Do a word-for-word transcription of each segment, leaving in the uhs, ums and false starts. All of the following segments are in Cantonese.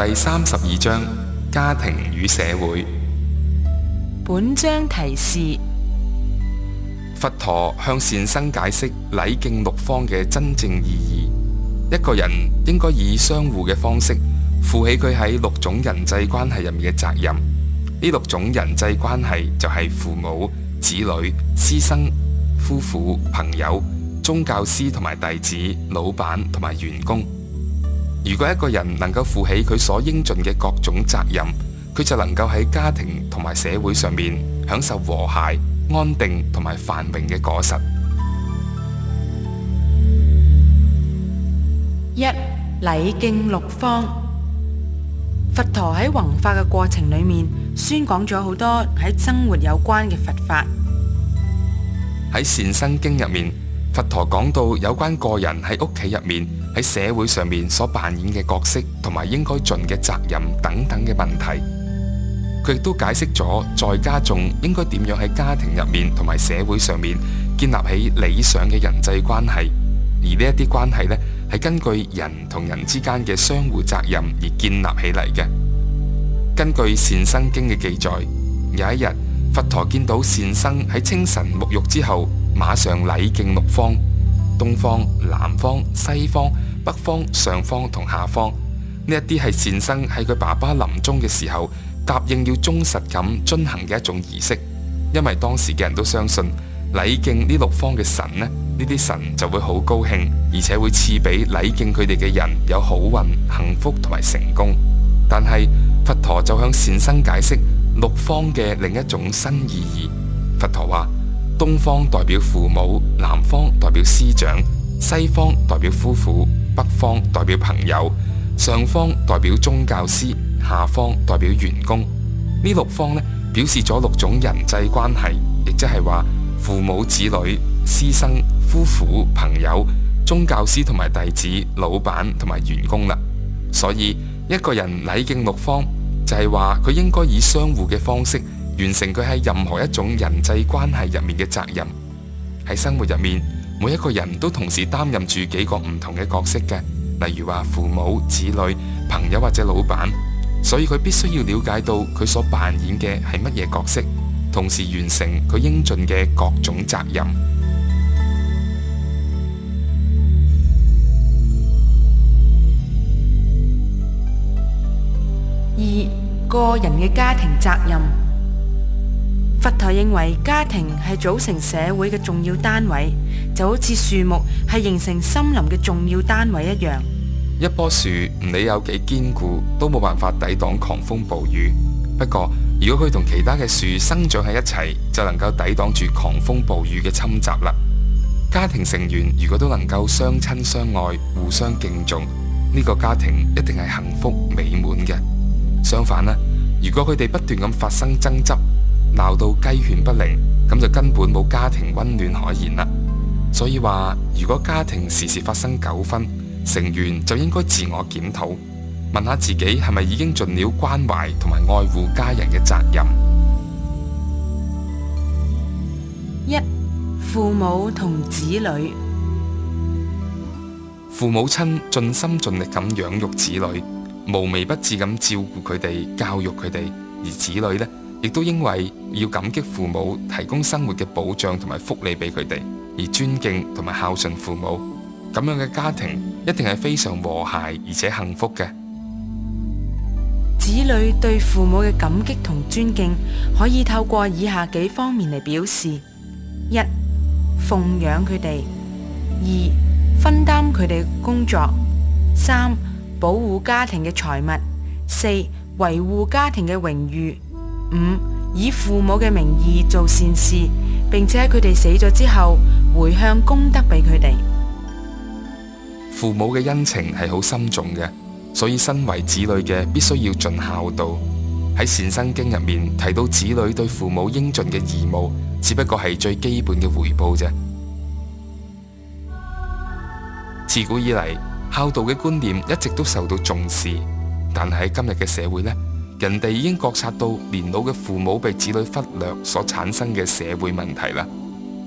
第三十二章：家庭與社會。 本章提示： 佛陀向善生解釋禮敬六方嘅真正意義。一個人應該以相互嘅方式負起佢喺六種人際關係入面嘅責任。呢六種人際關係就係父母、子女、師生、夫婦、朋友、宗教師同埋弟子、老闆同埋員工。如果一個人能夠負起佢所應盡嘅各種責任，佢就能夠喺家庭同埋社會上面享受和諧、安定同埋繁榮嘅果實。 一、禮敬六方。佛陀喺弘法嘅過程裏面，宣講咗好多喺生活有關嘅佛法。 喺善生經入面，佛陀講到有關個人喺屋企入面、喺社會上面所扮演嘅角色，同埋應該盡嘅責任等等嘅問題。佢亦都解釋咗在家中應該點樣喺家庭入面同埋社會上面建立起理想嘅人際關係，而呢一啲關係呢，係根據人同人之間嘅相互責任而建立起嚟嘅。根據善生經嘅記載，有一日佛陀見到善生喺清晨沐浴之後，馬上禮敬六方：東方、南方、西方、北方、上方同下方。呢一啲係善生喺佢爸爸臨終嘅時候答應要忠實咁遵行嘅一種儀式，因為當時嘅人都相信禮敬呢六方嘅神呢，呢啲神就會好高興，而且會賜俾禮敬佢哋嘅人有好運、幸福同埋成功。但係佛陀就向善生解釋六方嘅另一種新意義。佛陀話：東方代表父母，南方代表師長，西方代表夫婦，北方代表朋友，上方代表宗教師，下方代表員工。呢六方呢，表示咗六種人際關係，亦即係話父母、子女、師生、夫婦、朋友、宗教師同埋弟子、老闆同埋員工啦。所以一個人禮敬六方，就係話佢應該以相互嘅方式完成佢喺任何一種人際關係入面嘅責任。喺生活入面，每一個人都同時擔任住幾個唔同嘅角色嘅，例如話父母、子女、朋友或者老闆。所以佢必須要了解到佢所扮演嘅係乜嘢角色，同時完成佢應盡嘅各種責任。 二、個人嘅家庭責任。佛陀認為家庭係組成社會嘅重要單位，就好似樹木係形成森林嘅重要單位一樣。 一棵樹唔理有幾堅固，都冇辦法抵擋狂風暴雨。不過，如果佢同其他嘅樹生長喺一齊，就能夠抵擋住狂風暴雨嘅侵襲啦。家庭成員如果都能夠相親相愛、互相敬重，呢個家庭一定係幸福美滿嘅。相反啦，如果佢哋不斷咁發生爭執，鬧到雞犬不寧，咁就根本冇家庭溫暖可言啦。所以話，如果家庭時時發生糾紛，成員就應該自我檢討，問下自己係咪已經盡了關懷同埋愛護家人嘅責任。 一、父母同子女。 父母親盡心盡力咁養育子女，無微不至咁照顧佢哋、教育佢哋，而子女呢，亦都因為要感激父母提供生活嘅保障同埋福利俾佢哋，而尊敬同埋孝順父母。咁樣嘅家庭一定係非常和諧而且幸福嘅。 子女對父母嘅感激同尊敬，可以透過以下幾方面嚟表示：一、奉養佢哋；二、分擔佢哋嘅工作；三、保護家庭嘅財物；四、維護家庭嘅榮譽；五、以父母嘅名義做善事，並且喺佢哋死咗之後回向功德俾佢哋。 父母嘅恩情係好深重嘅，所以身為子女嘅必須要盡孝道。喺善生經入面提到子女對父母應盡嘅義務，只不過係最基本嘅回報啫。自古以嚟，孝道嘅觀念一直都受到重視，但係喺今日嘅社會呢，人哋已經覺察到年老嘅父母被子女忽略所產生嘅社會問題啦。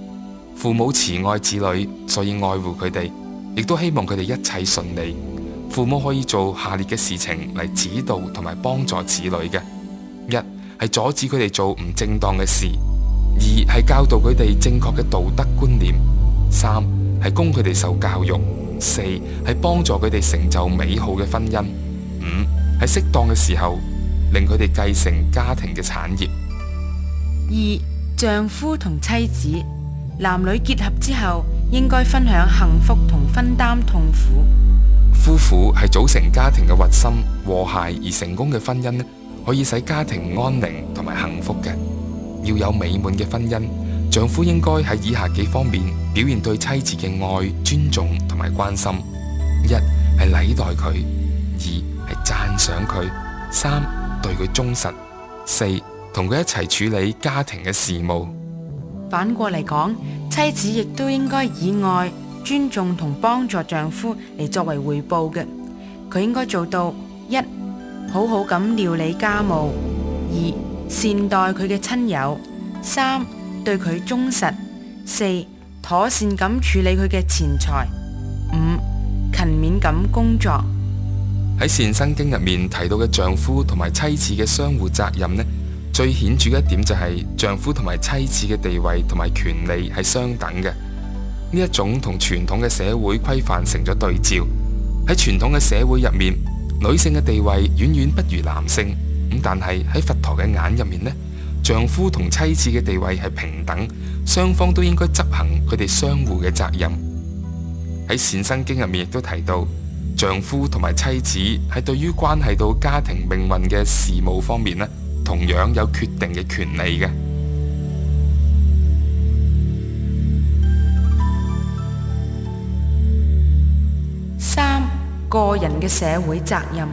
父母慈愛子女，所以愛護佢哋，亦都希望佢哋一切順利。 父母可以做下列嘅事情嚟指導同埋幫助子女嘅：一係阻止佢哋做唔正當嘅事；二係教導佢哋正確嘅道德觀念；三係供佢哋受教育；四係幫助佢哋成就美好嘅婚姻；五係適當嘅時候令佢哋繼承家庭嘅產業。 二、丈夫同妻子，男女結合之後，應該分享幸福同分擔痛苦。 夫婦係組成家庭嘅核心，和諧而成功嘅婚姻可以使家庭安寧同埋幸福嘅。要有美滿嘅婚姻，丈夫應該喺以下幾方面表現對妻子嘅愛、尊重同埋關心：一係禮待佢；二係讚賞佢；三對佢忠實；四同佢一齊處理家庭嘅事務。 反過嚟講，妻子亦都應該以愛、尊重同幫助丈夫嚟作為回報嘅。佢應該做到：一、好好咁料理家務；二、善待佢嘅親友；三、對佢忠實；四、妥善咁處理佢嘅錢財；五、勤勉咁工作。 喺善生經入面提到嘅丈夫同埋妻子嘅相互責任呢，最顯著嘅一點就係丈夫同埋妻子嘅地位同埋權利係相等嘅。呢一種同傳統嘅社會規範成咗對照。喺傳統嘅社會入面，女性嘅地位遠遠不如男性，咁但係喺佛陀嘅眼入面呢，丈夫同妻子嘅地位係平等，雙方都應該執行佢哋相互嘅責任。喺善生經入面亦都提到，丈夫同埋妻子係對於關係到家庭命運嘅事務方面呢，同樣有決定嘅權利嘅。 三、個人嘅社會責任。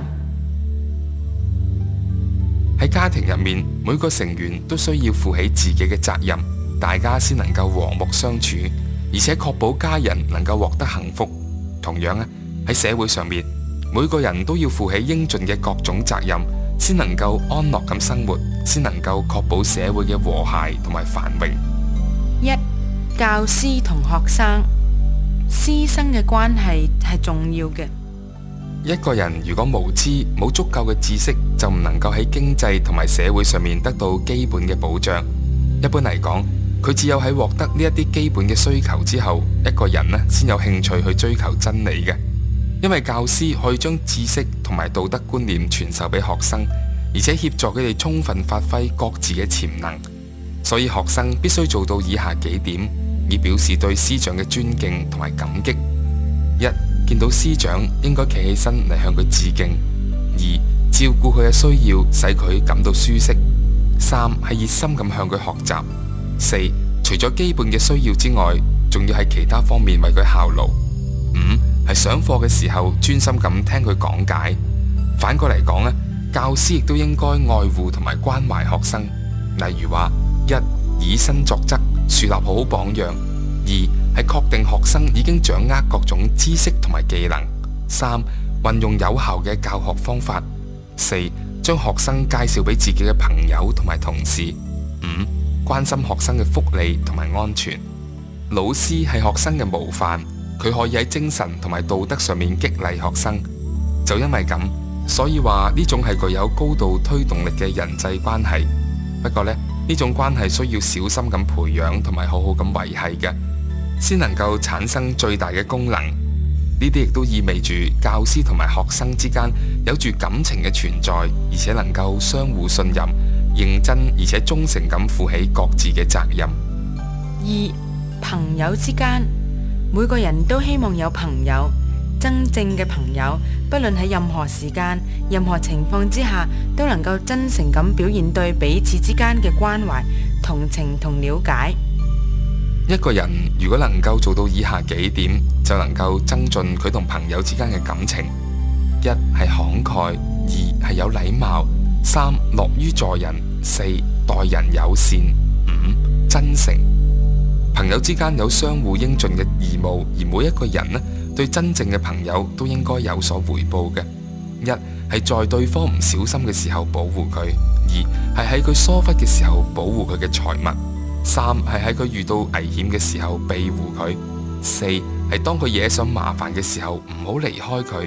喺家庭入面，每個成員都需要負起自己嘅責任，大家先能夠和睦相處，而且確保家人能夠獲得幸福。同樣啊，喺社會上面，每個人都要負起應盡嘅各種責任，先能夠安樂咁生活，先能夠確保社會嘅和諧同埋繁榮。 一、教師同學生，師生嘅關係係重要嘅。 一個人如果無知，冇足夠嘅知識，就唔能夠喺經濟同埋社會上面得到基本嘅保障。一般嚟講，佢只有喺獲得呢一啲基本嘅需求之後，一個人呢先有興趣去追求真理嘅。因為教師可以將知識同埋道德觀念傳授俾學生，而且協助佢哋充分發揮各自嘅潛能。所以學生必須做到以下幾點，以表示對師長嘅尊敬同埋感激：一、見到師長應該企起身嚟向佢致敬；二、照顧佢嘅需要，使佢感到舒適；三、係熱心咁向佢學習；四、除咗基本嘅需要之外，仲要喺其他方面為佢效勞；五、係上課嘅時候專心咁聽佢講解。反過嚟講呢，教師亦都應該愛護同埋關懷學生，例如話：一、以身作則，樹立好好榜樣；二、係確定學生已經掌握各種知識同埋技能；三、運用有效嘅教學方法；四、將學生介紹俾自己嘅朋友同埋同事；五、關心學生嘅福利同埋安全。老師係學生嘅模範，佢可以喺精神同埋道德上面激勵學生。就因為咁，所以話呢種係具有高度推動力嘅人際關係。不過呢，呢種關係需要小心咁培養同埋好好咁維繫嘅，先能夠產生最大嘅功能。呢啲亦都意味住教師同埋學生之間有住感情嘅存在，而且能夠相互信任、認真而且忠誠咁負起各自嘅責任。 二、朋友之間，每個人都希望有朋友，真正嘅朋友，不論喺任何時間、任何情況之下，都能夠真誠咁表現對彼此之間嘅關懷、同情同了解。 一個人如果能夠做到以下幾點，就能夠增進佢同朋友之間嘅感情：一係慷慨；二係有禮貌；三樂於助人；四待人友善；五真誠。朋友之間有相互應盡嘅義務，而每一個人呢，對真正嘅朋友都應該有所回報嘅。一係在對方唔小心嘅時候保護佢；二係喺佢疏忽嘅時候保護佢嘅財物；三係喺佢遇到危險嘅時候庇護佢；四係當佢惹上麻煩嘅時候唔好離開佢；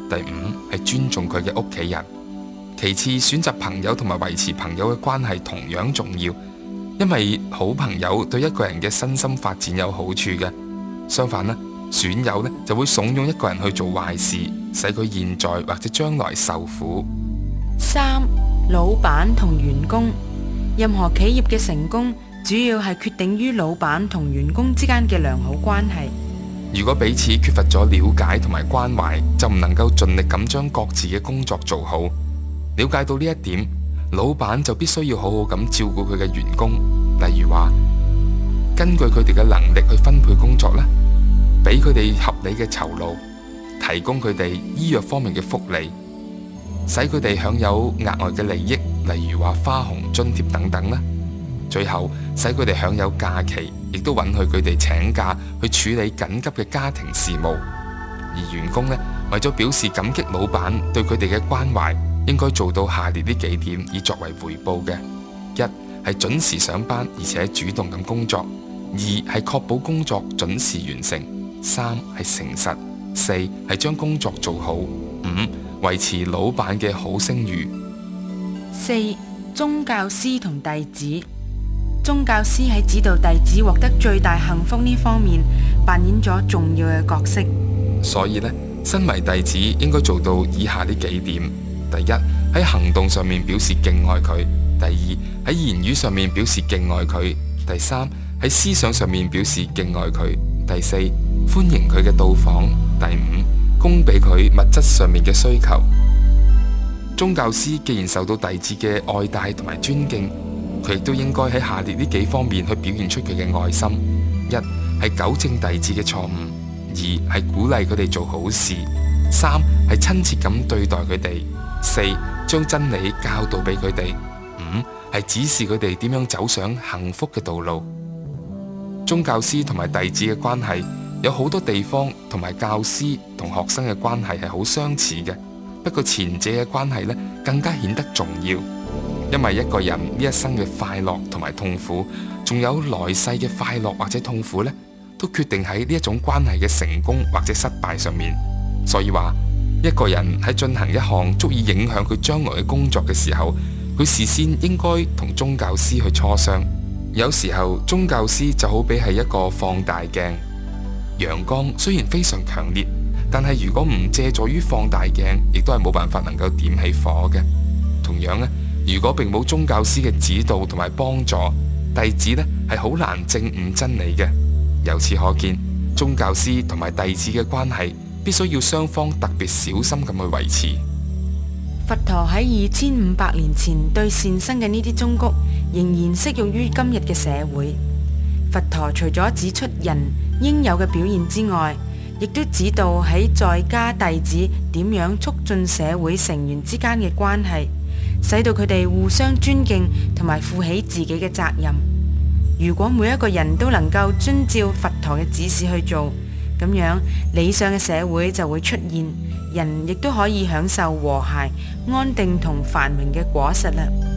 第五係尊重佢嘅屋企人。其次，選擇朋友同埋維持朋友嘅關係同樣重要，因為好朋友對一個人嘅身心發展有好處嘅。相反呢，損友呢就會慫恿一個人去做壞事，使佢現在或者將來受苦。 三、老闆同員工，任何企業嘅成功主要係決定於老闆同員工之間嘅良好關係。 如果彼此缺乏咗了解同埋關懷，就唔能夠盡力咁將各自嘅工作做好。了解到呢一點，老闆就必須要好好咁照顧佢嘅員工，例如話根據佢哋嘅能力去分配工作啦，俾佢哋合理嘅酬勞，提供佢哋醫藥方面嘅福利，使佢哋享有額外嘅利益，例如話花紅津貼等等啦。最後使佢哋享有假期，亦都允許佢哋請假去處理緊急嘅家庭事務。而員工呢，為咗表示感激老闆對佢哋嘅關懷，應該做到下列呢幾點以作為回報嘅：一係準時上班，而且主動咁工作；二係確保工作準時完成；三係誠實；四係將工作做好；五維持老闆嘅好聲譽。 四、宗教師同弟子，宗教師喺指導弟子獲得最大幸福呢方面扮演咗重要嘅角色。 所以呢，身為弟子應該做到以下呢幾點：第一，喺行動上面表示敬愛佢；第二，喺言語上面表示敬愛佢；第三，喺思想上面表示敬愛佢；第四，歡迎佢嘅到訪；第五，供俾佢物質上面嘅需求。宗教師既然受到弟子嘅愛戴同埋尊敬，佢亦都應該喺下列呢幾方面去表現出佢嘅愛心：一係糾正弟子嘅錯誤；二係鼓勵佢哋做好事；三係親切咁對待佢哋；四將真理教導俾佢哋；五係指示佢哋點樣走上幸福嘅道路。宗教師同埋弟子嘅關係有好多地方同埋教師同學生嘅關係係好相似嘅，不過前者嘅關係呢更加顯得重要，因為一個人呢一生嘅快樂同埋痛苦，仲有來世嘅快樂或者痛苦呢，都決定喺呢一種關係嘅成功或者失敗上面。所以話，一個人喺進行一項足以影響佢將來嘅工作嘅時候，佢事先應該同宗教師去磋商。有時候宗教師就好比係一個放大鏡，陽光雖然非常強烈，但係如果唔借助於放大鏡，亦都係冇辦法能夠點起火嘅。同樣呢，如果並冇宗教師嘅指導同埋幫助，弟子呢係好難證悟真理嘅。由此可見，宗教師同埋弟子嘅關係必須要雙方特別小心咁去維持。 佛陀喺二千五百年前對善生嘅呢啲忠告，仍然適用於今日嘅社會。佛陀除咗指出人應有嘅表現之外，亦都指導喺在家弟子點樣促進社會成員之間嘅關係，使到佢哋互相尊敬同埋負起自己嘅責任。如果每一個人都能夠遵照佛陀嘅指示去做，咁樣理想嘅社會就會出現，人亦都可以享受和諧、安定同繁榮嘅果實啦。